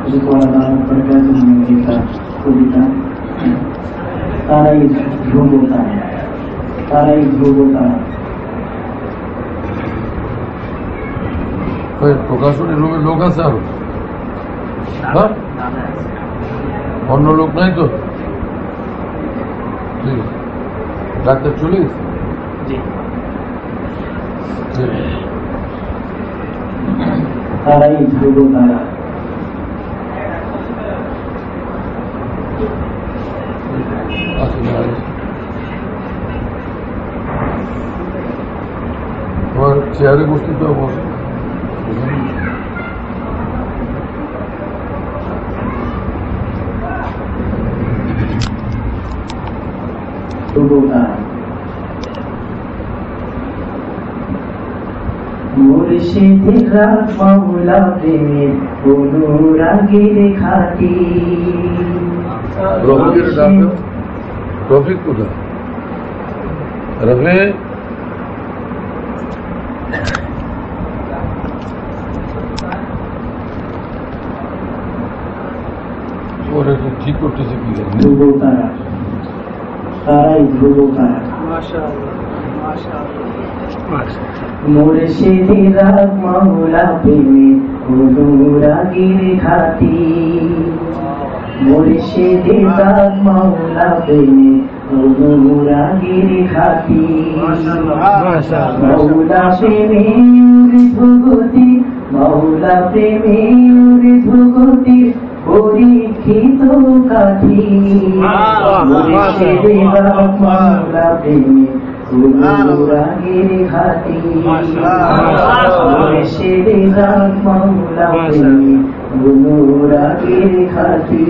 কবিতা তারাই ধ্রুব তারা, তারাই ধ্রুব তারা। প্রকাশনী রুমের লোক আছে আরো? অন্য লোক নাই তো? ঠিক আছে, ডাক্তার চলে গেছে? তারাই ধ্রুব তারা। তোমার চেয়ারে বসতে তো বসে মুর্শিদেরা মাওলা প্রেমের অনুরাগের খাতি। রফিক কোথায়? রফে ওরা ঠিক করতেছে কি ধ্রুব তারা, তারাই ধ্রুব তারা। মুর্শিদেরা মাওলা প্রেমের অনুরাগের খাতি। মুর্শিদেরা মাওলা প্রেমের অনুরাগের খাতি। মাওলা প্রেমের ধ্রুগতি, মাওলা প্রেমের ধ্রুগতির পরীক্ষিত কাঠি। মুর্শিদেরা মাওলা প্রেমের অনুরাগের খাতি। মুর্শিদেরা মাওলা প্রেমের অনুরাগের খাতি।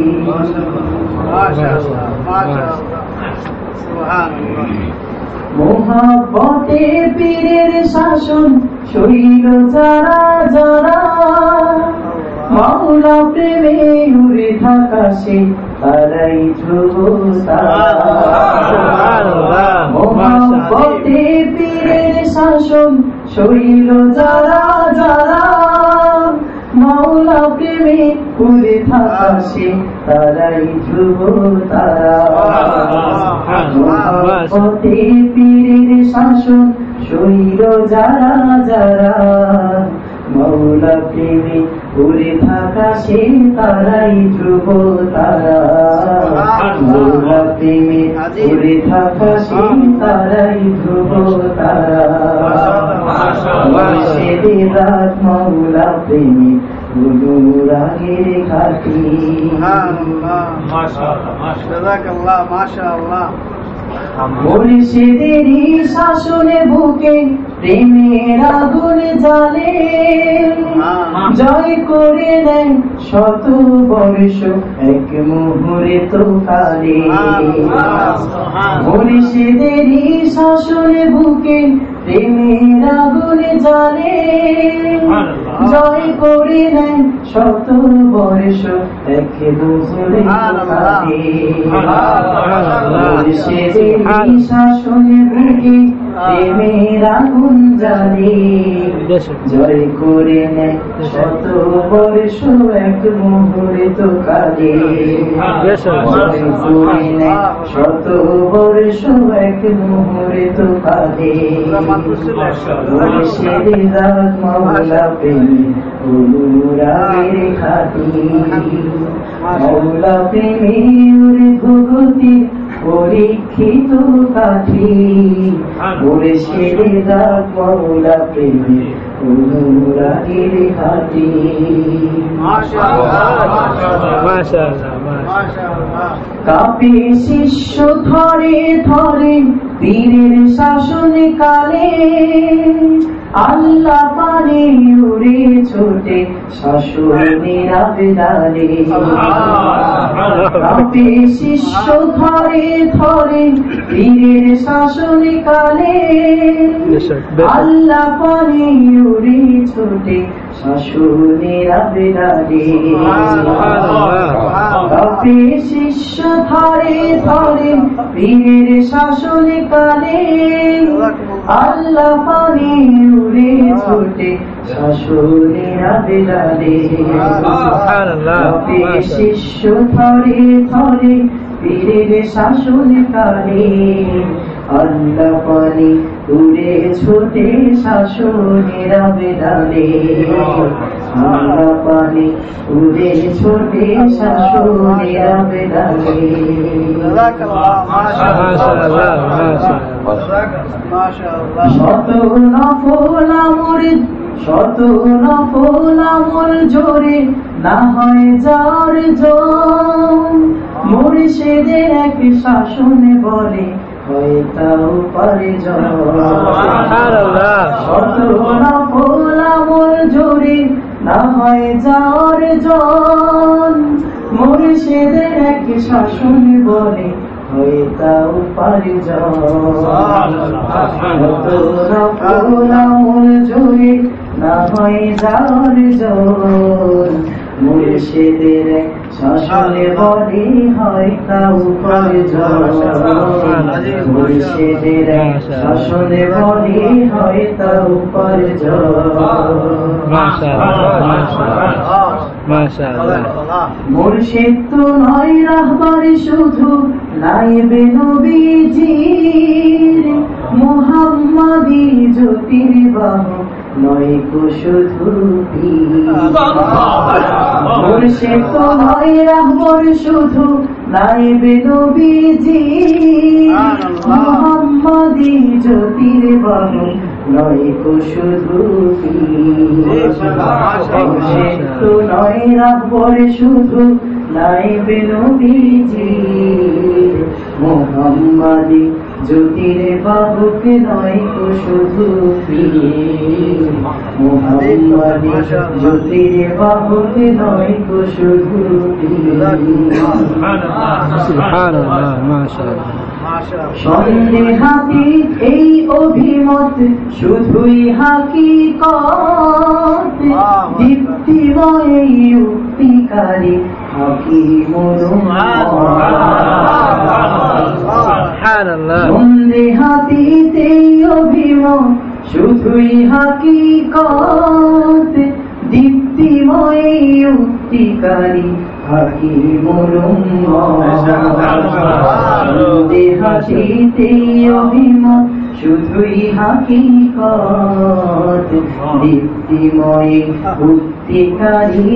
মোহাব্বতে পীরের শাসন শৈল যারা যারা, মাওলা প্রেমে উড়ে থাকা সে তারাই ধ্রুব তারা। মোহাব্বতে পীরের শাসন শৈল যারা যারা, মাওলা প্রেমে উড়ে থাকা সে তারাই ধ্রুব তারা। মোহাব্বতে পীরের শাসন শৈল যারা যারা, মাওলা প্রেমে উড়ে থাকা সে তারাই ধ্রুব তারা। মাওলা প্রেমে উড়ে থাকা সে তারাই ধ্রুব তারা। মুর্শিদেরা মাওলা প্রেমে অনুরাগের খাতি। মুর্শিদেরই শাসনে বুকে প্রেমের আগুন জ্বালে, জয় করে নেয় শত বর্ষ এক মুহূর্ত কালে। মুর্শিদেরই শাসনে বুকে প্রেমের আগুন জ্বালে, জয় করে নেয় শত বর্ষ এক মুহূর্ত কালে। মুর্শিদেরই শাসনে বুকে প্রেমের আগুন জ্বালে, জয় করে নেয় শত বর্ষ এক মুহূর্ত কালে। জয় করে নেয় শত বর্ষ এক মুহূর্ত কালে। মুর্শিদেরা মাওলা প্রেমে অনুরাগের খাতি। মাওলা প্রেমে ধ্রুগতি পরীক্ষিত কাঠি। মুর্শিদেরা মাওলা প্রেমে অনুরাগের খাতি। কাপে শিষ্য ধরে ধরে পীরের শাসন কালে, আল্লাহ পানে উড়ে ছোটে শাসনের আবেদনে। কাপে শিষ্য ধরে ধরে পীরের শাসন কালে, আল্লাহ পানে উড়ে ছোটে শাসনের আবেদনে। কাপে শিষ্য ধরে ধরে পীরের শাসন কালে, আল্লাহ পানে উড়ে ছোটে শাশুড়ির আবেদনে শিষ্য থরে থরে পীরের শাসন কালে আল্লাহ পানি উড়ে ছোটে শাশুড়ির আবেদনে আল্লাহ পানি উড়ে ছোটে শাশুড়ির আবেদনে শত নফল আমল জোরে না হয় যার জন মুর্শিদের এক শাসনে বলে হয় তাও পারে শত নফল আমল জোরে না হয় যার জন মুর্শিদের এক শাসনে বলে হয় তাও পারে আমল জোরে না হয় যার জন মুর্শিদের শাসনে বলে হয় তাও পারে মুর্শিদের শাসনে বলে হয় তাও পারে মুর্শিদ তো নয় রাহবার শুধু নাইবে নবীজির মুহাম্মাদি জ্যোতির বাহু নয় কো শুধু মুর্শিদ তো নয় রাহবার শুধু নাইবে নবীজির মুহাম্মাদি জ্যোতির বাহু নয় কো শুধু মুর্শিদ তো নয় রাহবার শুধু নাইবে নবীজির মুহাম্মাদি জ্যোতির বাহুকে নয় কো শুধু মুহাম্মাদি জ্যোতির বাহুকে নয় কো শুধু সন্দেহাতীত এই অভিমত শুধুই হাকিকত দীপ্তিময় এই উক্তিকারী হাকিমুল সন্দেহাতীত এই অভিমত শুধুই হাকিকত দীপ্তিময় এই উক্তিকারী হাকিমুল সন্দেহাতীত এই অভিমত শুধুই হাকিকত দীপ্তিময় উক্তিকারী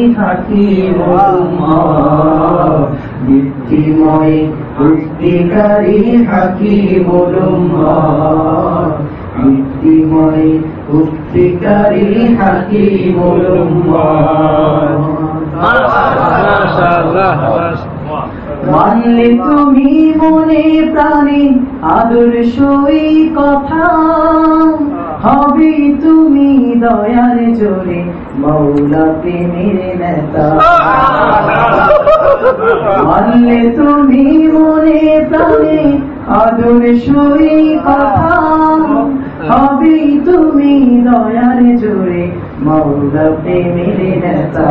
হাকিমুল দীপ্তিময় উক্তিকারী হাকিমুল দীপ্তিময় উক্তিকারী হাকিমুল মানলে তুমি মনে প্রাণে আদর্শই কথা হবে তুমি দয়ার জোরে মৌলা প্রেমের নেতা মানলে তুমি মনে প্রাণে আদর্শই কথা হবে তুমি দয়ার জোরে মৌলা প্রেমের নেতা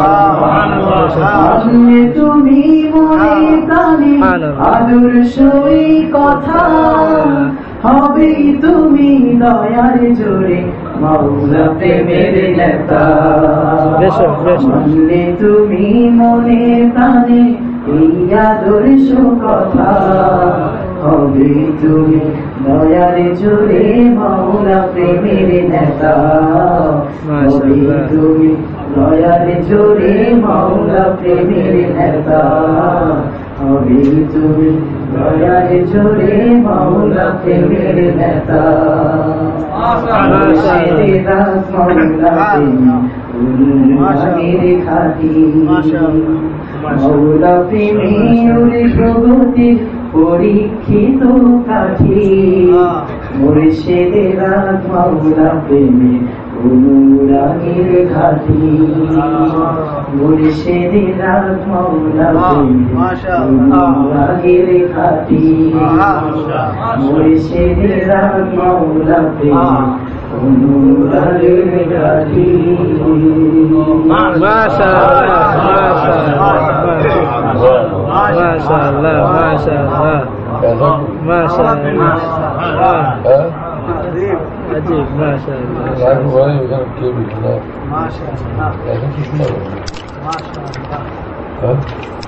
মানলে তুমি মনে প্রাণে আদর্শই কথা হবে তুমি দয়ার জোরে মৌলা প্রেমের নেতা মানলে তুমি মনে প্রাণে এই আদর্শ কথা হবে তুমি দয়ার জোরে মৌলা প্রেমের নেতা হবে তুমি দয়ার জোরে মৌলা প্রেমের নেতা হবে তুমি দয়ার জোরে মৌলা প্রেমের নেতা খাটি মৌলা প্রেমের প্রগতির পরীক্ষিত কাঠি মুর্শিদের মৌলা প্রেমে অনুরাগের ঘাটি মুর্শিদের মৌলা প্রেমে অনুরাগের ঘাটি মুর্শিদের মৌলা প্রেমে অনুরাগের ঘাটি মাশাআল্লাহ মাশাআল্লাহ মাশাআল্লাহ জি মাশাআল্লাহ লাইভ হয় ওখানে কেউ বিশাল মাশাআল্লাহ এখন কি শোনা যাবে মাশাআল্লাহ হ্যাঁ